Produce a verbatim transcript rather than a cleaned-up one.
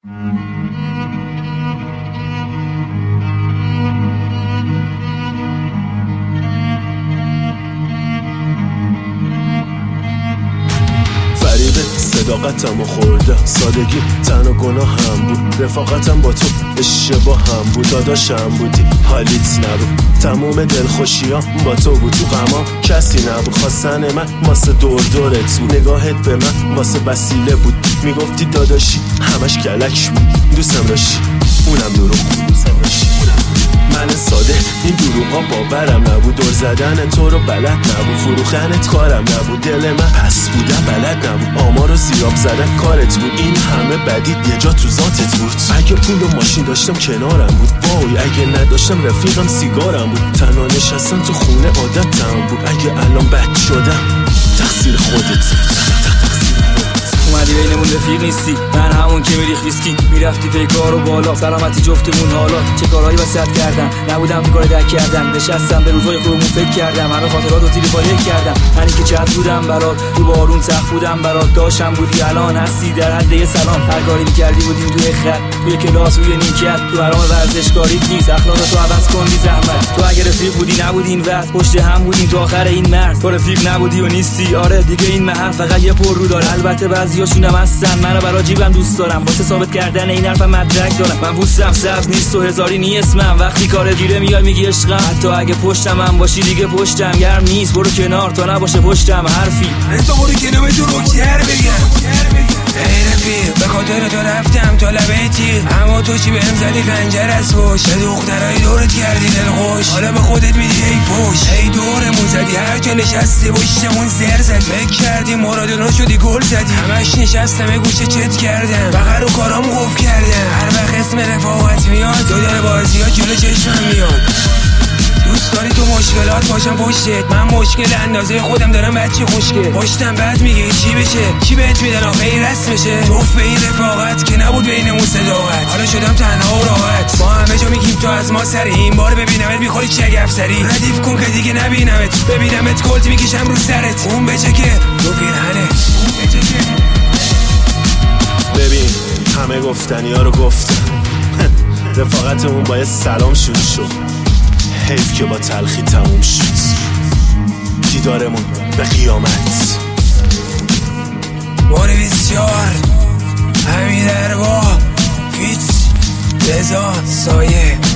صداقتمو خورده سادگی تن و گناه هم بود، رفاقتم با تو اشتباه هم بود، داداشم بودی حالیت نبود، تموم دلخوشیام با تو بود، تو غمام کسی نبود، خواستن من واسه دور دورت بود، نگاهت به من واسه وسیله بود، میگفتی داداشی همش کلک بود، دوستم داشتی اونم دروغ بود، دوستم داشتی من ساده این دروغا باورم نبود، دور زدن تو رو بلد نبود، فروختنت کارم نبود، دل من پس بودم بلد نبود، آمار رو زیراب زدن کارت بود، این همه بدید یه جا تو ذاتت بود، اگه پول و ماشین داشتم کنارم بود، وای اگه نداشتم رفیقم سیگارم بود، تنها نشستن تو خونه عادتم بود، اگه الان بد شدم تقصیر خودت بود. اومدی بینمون رفیق نیستی، من همون که میریخ ویسکی، میرفتی پی کار و بالا، سلامتی جفتمون حالا، چه کارهایی واسط کردم، نبودم تو کار دک کردم، نشستم به روزای خوبمون فکر کردم، همه خاطرات رو زیر پاره کردم، منی که چت بودم برات، تو بارون سخت بودم برات، داشتم بودی الان هستی در حد یه سلام، هر کاری میکردی بودیم توی خط، توی کلاس روی نیمکت، تو برام ورزشکاریت نیست، اخلاقتو عوض کن بی زحمت، تو اگه رفیق بودی نبودی این وقت، پشت هم بودیم تو آخر این مرز، تو رفیق نبودی و نیستی، آره دیگه این محل فقط یه پر رو داره، البته بعضیاشونم هستن منو برا جیبم دوست دارم، واسه ثابت کردن این حرفم مدرک دارم، من پوستم سبز نیست و هزاری نی اسمم، وقتی کار گیره میای میگی عشقم، حتی اگه پشتم هم باشی دیگه پشتم گرم نیست، برو کنار تا نباشه پشتم حرفی، تو برو کنار تو رو کر بگم ای رفیق، به خاطر تو رفتم تا لبه تیغ، اما تو چی بهم زدی خنجر از پشت، به دخترای دورت کردی دلخوش، حالا به خودت میدی ای فوش، ای دورمون زدی هر جا نشستی پشتمون زر زد، فکر کردی مارادونا شدی گل زدی، همش نشستم گوشه چت کردم، فقط رو کارام قفل کردم، هر وقت اسم رفاقت میاد دو در بازی ها جلو چشمم میاد، دوست داری تو مشکلات باشم پشتت، من مشکل اندازه خودم دارم بچه خوشگل، پشتم بعد میگه چی بشه، چی بهت میدن آخه این رسمشه، توف به این رفاقت که نبود بینمون صداقت، حالا شدم تنها و راحت، با همه جا میگیم تو از ما سری، این بار ببینمت میخوری چگف سری، ردیف کن که دیگه نبینمت، ببینمت کلت میکشم رو سرت، اون بچه که تو پیرهنت، اون بچه که ببین همه گفتنی ها رو گفتم رفاقتمون باید سلام شروع شد، حیف که با تلخی تموم شد، دیدارمون به قیامت، بار بسیار همین در با فیت رضا سایه.